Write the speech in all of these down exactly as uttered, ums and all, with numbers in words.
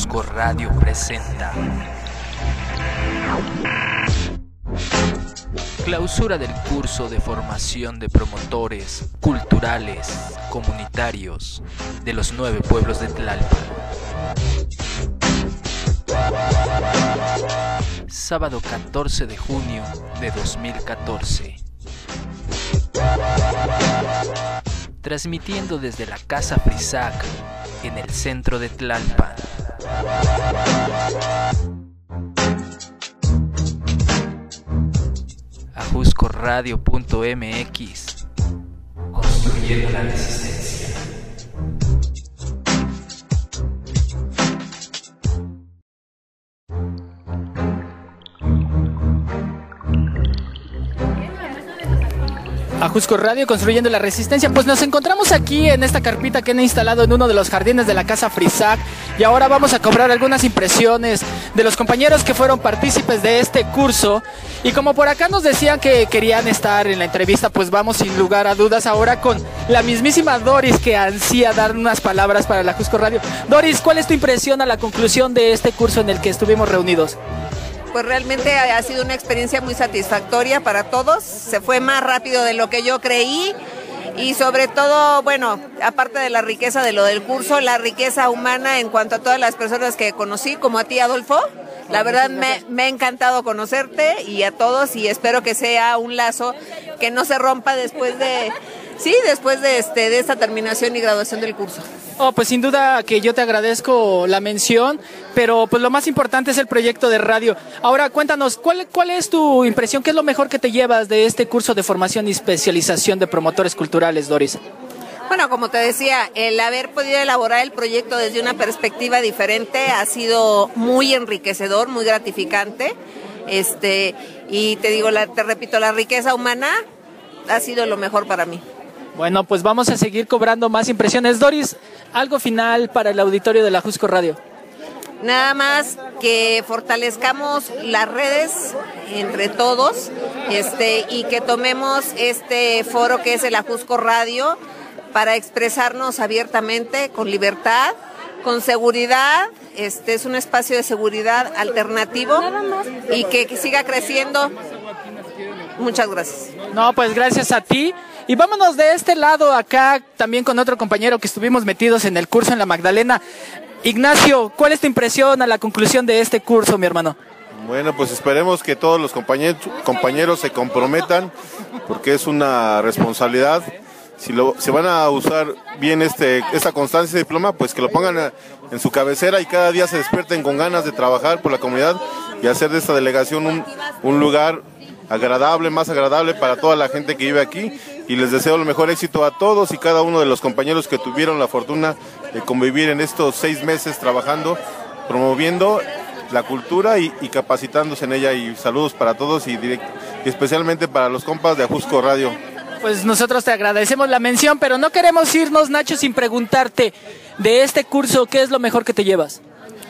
Ajusco Radio presenta clausura del curso de formación de promotores culturales comunitarios de los nueve pueblos de Tlalpan. Sábado catorce de junio de dos mil catorce. Transmitiendo desde la Casa Frisac en el centro de Tlalpan. Ajusco Radio punto M X, construyendo la resistencia. Ajusco Radio, construyendo la resistencia. Pues nos encontramos aquí en esta carpita que han instalado en uno de los jardines de la Casa Frisac, y ahora vamos a cobrar algunas impresiones de los compañeros que fueron partícipes de este curso. Y como por acá nos decían que querían estar en la entrevista, pues vamos sin lugar a dudas ahora con la mismísima Doris, que ansía dar unas palabras para la Ajusco Radio. Doris, ¿cuál es tu impresión a la conclusión de este curso en el que estuvimos reunidos? Pues realmente ha sido una experiencia muy satisfactoria para todos, se fue más rápido de lo que yo creí y sobre todo, bueno, aparte de la riqueza de lo del curso, la riqueza humana en cuanto a todas las personas que conocí, como a ti, Adolfo. La verdad me, me ha encantado conocerte y a todos, y espero que sea un lazo que no se rompa después de, sí, después de, este, de esta terminación y graduación del curso. Oh, pues sin duda que yo te agradezco la mención, pero pues lo más importante es el proyecto de radio. Ahora cuéntanos, ¿cuál, cuál es tu impresión? ¿Qué es lo mejor que te llevas de este curso de formación y especialización de promotores culturales, Doris? Bueno, como te decía, el haber podido elaborar el proyecto desde una perspectiva diferente ha sido muy enriquecedor, muy gratificante. Este, y te digo, la, te repito, la riqueza humana ha sido lo mejor para mí. Bueno, pues vamos a seguir cobrando más impresiones. Doris, algo final para el auditorio de la Ajusco Radio. Nada más que fortalezcamos las redes entre todos, este, y que tomemos este foro que es el Ajusco Radio para expresarnos abiertamente, con libertad, con seguridad. Este es un espacio de seguridad alternativo y que, que siga creciendo. Muchas gracias. No, pues gracias a ti. Y vámonos de este lado acá también con otro compañero que estuvimos metidos en el curso en la Magdalena. Ignacio, ¿cuál es tu impresión a la conclusión de este curso, mi hermano? Bueno, pues esperemos que todos los compañeros, compañeros se comprometan, porque es una responsabilidad. Si lo, se van a usar bien este, esta constancia de diploma, pues que lo pongan en su cabecera y cada día se despierten con ganas de trabajar por la comunidad y hacer de esta delegación un, un lugar agradable, más agradable para toda la gente que vive aquí, y les deseo el mejor éxito a todos y cada uno de los compañeros que tuvieron la fortuna de convivir en estos seis meses trabajando, promoviendo la cultura y, y capacitándose en ella. Y saludos para todos y, direct, y especialmente para los compas de Ajusco Radio. Pues nosotros te agradecemos la mención, pero no queremos irnos, Nacho, sin preguntarte de este curso, ¿qué es lo mejor que te llevas?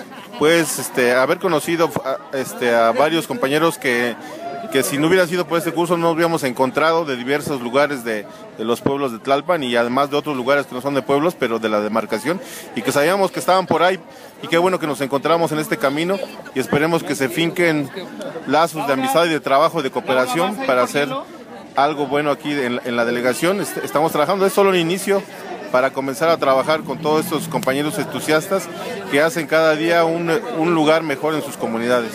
Pues este, haber conocido este, a varios compañeros que, que si no hubiera sido por este curso no nos hubiéramos encontrado, de diversos lugares de, de los pueblos de Tlalpan y además de otros lugares que no son de pueblos, pero de la demarcación, y que sabíamos que estaban por ahí, y qué bueno que nos encontramos en este camino, y esperemos que se finquen lazos de amistad y de trabajo, de cooperación para hacer algo bueno aquí en, en la delegación. Estamos trabajando, es solo el inicio para comenzar a trabajar con todos estos compañeros entusiastas que hacen cada día un, un lugar mejor en sus comunidades.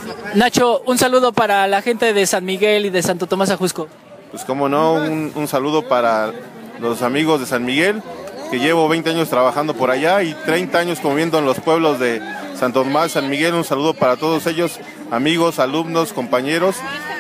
Nacho, un saludo para la gente de San Miguel y de Santo Tomás Ajusco. Pues cómo no, un, un saludo para los amigos de San Miguel, que llevo veinte años trabajando por allá y treinta años conviviendo en los pueblos de Santo Tomás, San Miguel. Un saludo para todos ellos, amigos, alumnos, compañeros,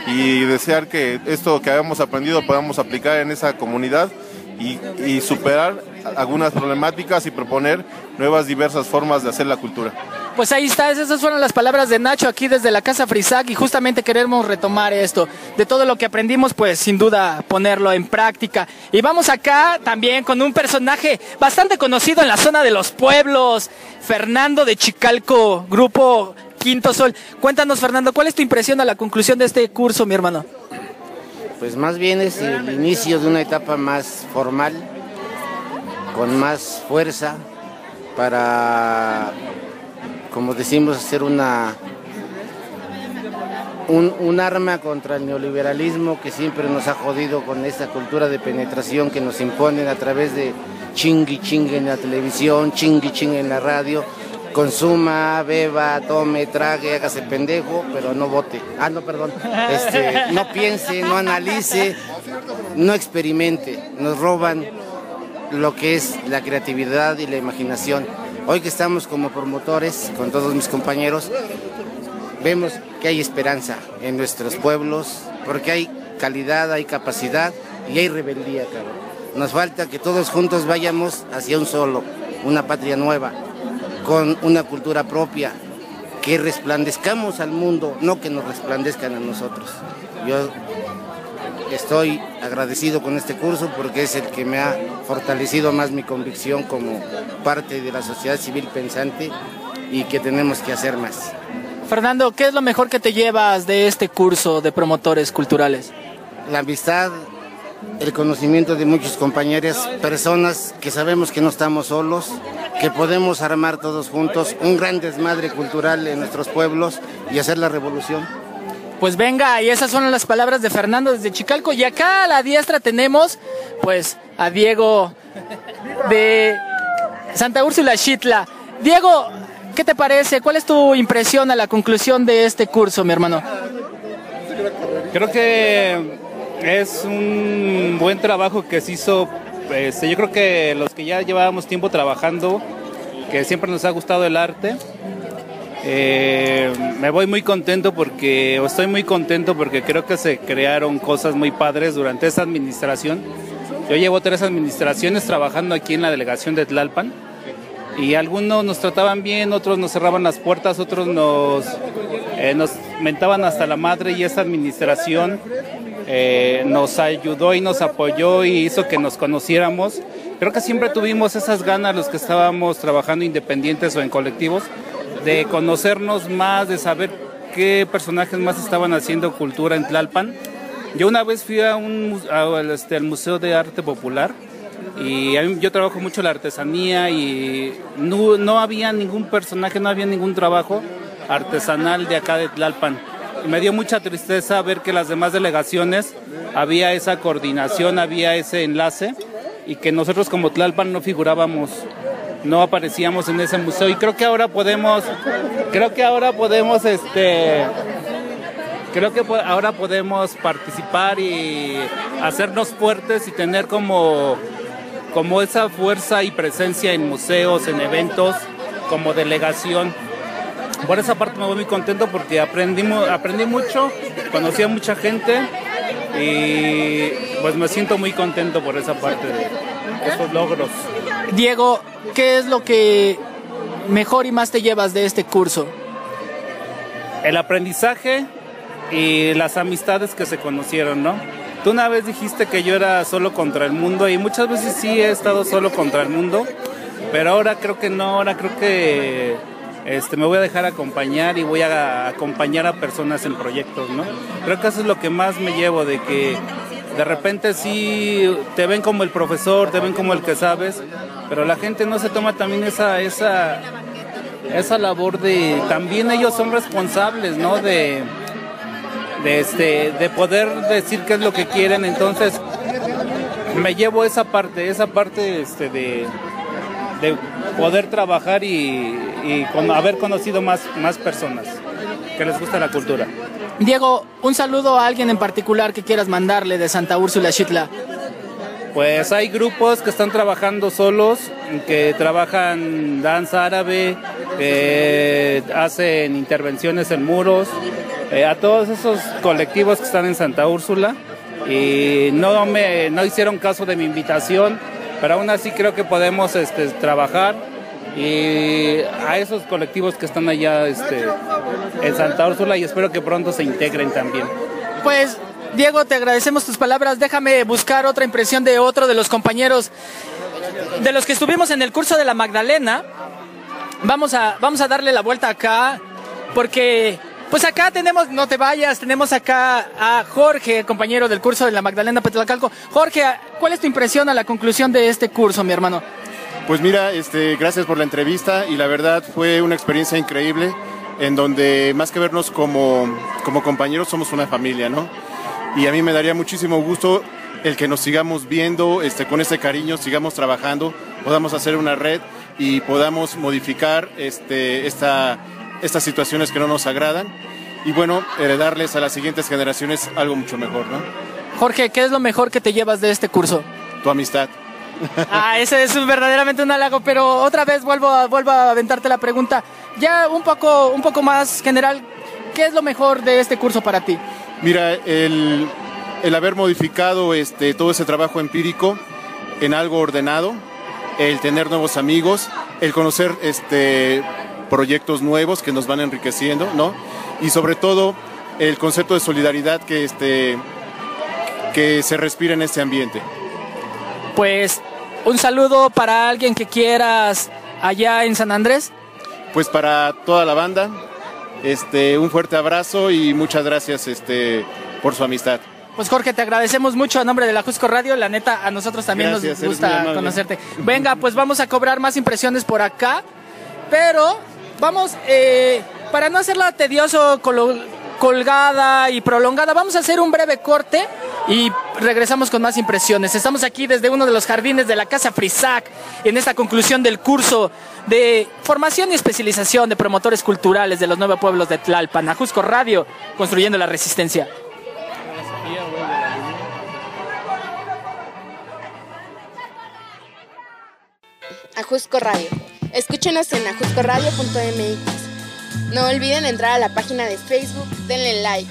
y desear que esto que habíamos aprendido podamos aplicar en esa comunidad y, y superar algunas problemáticas y proponer nuevas diversas formas de hacer la cultura. Pues ahí está, esas fueron las palabras de Nacho aquí desde la Casa Frisac, y justamente queremos retomar esto, de todo lo que aprendimos, pues sin duda ponerlo en práctica. Y vamos acá también con un personaje bastante conocido en la zona de los pueblos, Fernando de Chicalco, Grupo Quinto Sol. Cuéntanos, Fernando, ¿cuál es tu impresión a la conclusión de este curso, mi hermano? Pues más bien es el inicio de una etapa más formal, con más fuerza para como decimos, hacer una un, un arma contra el neoliberalismo que siempre nos ha jodido con esta cultura de penetración que nos imponen a través de chingui chingue en la televisión, chingui chingue en la radio. Consuma, beba, tome, trague, hágase pendejo, pero no vote. Ah, no, perdón. Este, no piense, no analice, no experimente. Nos roban lo que es la creatividad y la imaginación. Hoy que estamos como promotores con todos mis compañeros, vemos que hay esperanza en nuestros pueblos, porque hay calidad, hay capacidad y hay rebeldía, cabrón. Nos falta que todos juntos vayamos hacia un solo, una patria nueva, con una cultura propia, que resplandezcamos al mundo, no que nos resplandezcan a nosotros. Yo estoy agradecido con este curso porque es el que me ha fortalecido más mi convicción como parte de la sociedad civil pensante y que tenemos que hacer más. Fernando, ¿qué es lo mejor que te llevas de este curso de promotores culturales? La amistad, el conocimiento de muchos compañeros, personas que sabemos que no estamos solos, que podemos armar todos juntos un gran desmadre cultural en nuestros pueblos y hacer la revolución. Pues venga, y esas son las palabras de Fernando desde Chicalco. Y acá a la diestra tenemos, pues, a Diego de Santa Úrsula Xitla. Diego, ¿qué te parece? ¿Cuál es tu impresión a la conclusión de este curso, mi hermano? Creo que es un buen trabajo que se hizo. Este, yo creo que los que ya llevábamos tiempo trabajando, que siempre nos ha gustado el arte, eh, me voy muy contento porque, o estoy muy contento porque creo que se crearon cosas muy padres durante esa administración. Yo llevo tres administraciones trabajando aquí en la delegación de Tlalpan y algunos nos trataban bien, otros nos cerraban las puertas, otros nos, eh, nos mentaban hasta la madre, y esta administración Eh, nos ayudó y nos apoyó y hizo que nos conociéramos. Creo que siempre tuvimos esas ganas los que estábamos trabajando independientes o en colectivos, de conocernos más, de saber qué personajes más estaban haciendo cultura en Tlalpan. Yo una vez fui a un, a, este, al Museo de Arte Popular y a mí, yo trabajo mucho la artesanía y no, no había ningún personaje, no había ningún trabajo artesanal de acá de Tlalpan. Y me dio mucha tristeza ver que las demás delegaciones había esa coordinación, había ese enlace y que nosotros como Tlalpan no figurábamos, no aparecíamos en ese museo. Y creo que ahora podemos, creo que ahora podemos, este, creo que ahora podemos participar y hacernos fuertes y tener como, como esa fuerza y presencia en museos, en eventos, como delegación. Por esa parte me voy muy contento porque aprendí, aprendí mucho, conocí a mucha gente y pues me siento muy contento por esa parte de estos logros. Diego, ¿qué es lo que mejor y más te llevas de este curso? El aprendizaje y las amistades que se conocieron, ¿no? Tú una vez dijiste que yo era solo contra el mundo y muchas veces sí he estado solo contra el mundo, pero ahora creo que no, ahora creo que Este, me voy a dejar acompañar y voy a acompañar a personas en proyectos, ¿no? Creo que eso es lo que más me llevo, de que de repente sí te ven como el profesor, te ven como el que sabes, pero la gente no se toma también esa esa esa labor de, también ellos son responsables, ¿no? De de este de poder decir qué es lo que quieren. Entonces me llevo esa parte, esa parte este de de poder trabajar y, y con, haber conocido más, más personas que les gusta la cultura. Diego, un saludo a alguien en particular que quieras mandarle de Santa Úrsula Xitla. Pues hay grupos que están trabajando solos, que trabajan danza árabe, que hacen intervenciones en muros, eh, a todos esos colectivos que están en Santa Úrsula, y no, me, no hicieron caso de mi invitación, pero aún así creo que podemos este, trabajar, y a esos colectivos que están allá este, en Santa Úrsula, y espero que pronto se integren también. Pues Diego, te agradecemos tus palabras. Déjame buscar otra impresión de otro de los compañeros de los que estuvimos en el curso de la Magdalena. Vamos a, vamos a darle la vuelta acá, porque pues acá tenemos, no te vayas, tenemos acá a Jorge, compañero del curso de la Magdalena Petlacalco. Jorge, ¿cuál es tu impresión a la conclusión de este curso, mi hermano? Pues mira, este, gracias por la entrevista y la verdad fue una experiencia increíble en donde más que vernos como, como compañeros somos una familia, ¿no? Y a mí me daría muchísimo gusto el que nos sigamos viendo este, con ese cariño, sigamos trabajando, podamos hacer una red y podamos modificar este, esta, estas situaciones que no nos agradan y bueno, heredarles a las siguientes generaciones algo mucho mejor, ¿no? Jorge, ¿qué es lo mejor que te llevas de este curso? Tu amistad. Ah, ese es verdaderamente un halago, pero otra vez vuelvo a, vuelvo a aventarte la pregunta, ya un poco, un poco más general, ¿qué es lo mejor de este curso para ti? Mira, el, el haber modificado este, todo ese trabajo empírico en algo ordenado, el tener nuevos amigos, el conocer este, proyectos nuevos que nos van enriqueciendo, ¿no? Y sobre todo el concepto de solidaridad que, este, que se respira en este ambiente. Pues un saludo para alguien que quieras allá en San Andrés. Pues para toda la banda, este, un fuerte abrazo y muchas gracias este, por su amistad. Pues Jorge, te agradecemos mucho a nombre de la Jusco Radio, la neta a nosotros también gracias, nos gusta conocerte. Venga, pues vamos a cobrar más impresiones por acá, pero vamos, eh, para no hacerla tedioso, colo- colgada y prolongada, vamos a hacer un breve corte y regresamos con más impresiones. Estamos aquí desde uno de los jardines de la Casa Frisac en esta conclusión del curso de formación y especialización de promotores culturales de los nueve pueblos de Tlalpan. Ajusco Radio, construyendo la resistencia. Ajusco Radio. Escúchenos en ajusco radio punto m x. No olviden entrar a la página de Facebook, denle like.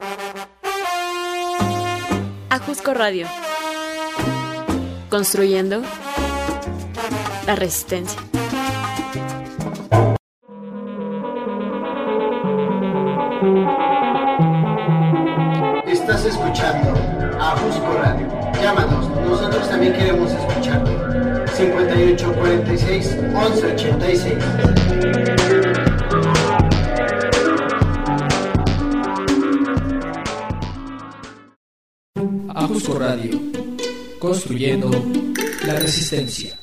Ajusco Radio. Construyendo la resistencia. Estás escuchando Ajusco Radio. Llámanos, nosotros también queremos escucharte. cincuenta y ocho cuarenta y seis once ochenta y seis. Ajusco Radio, construyendo la resistencia.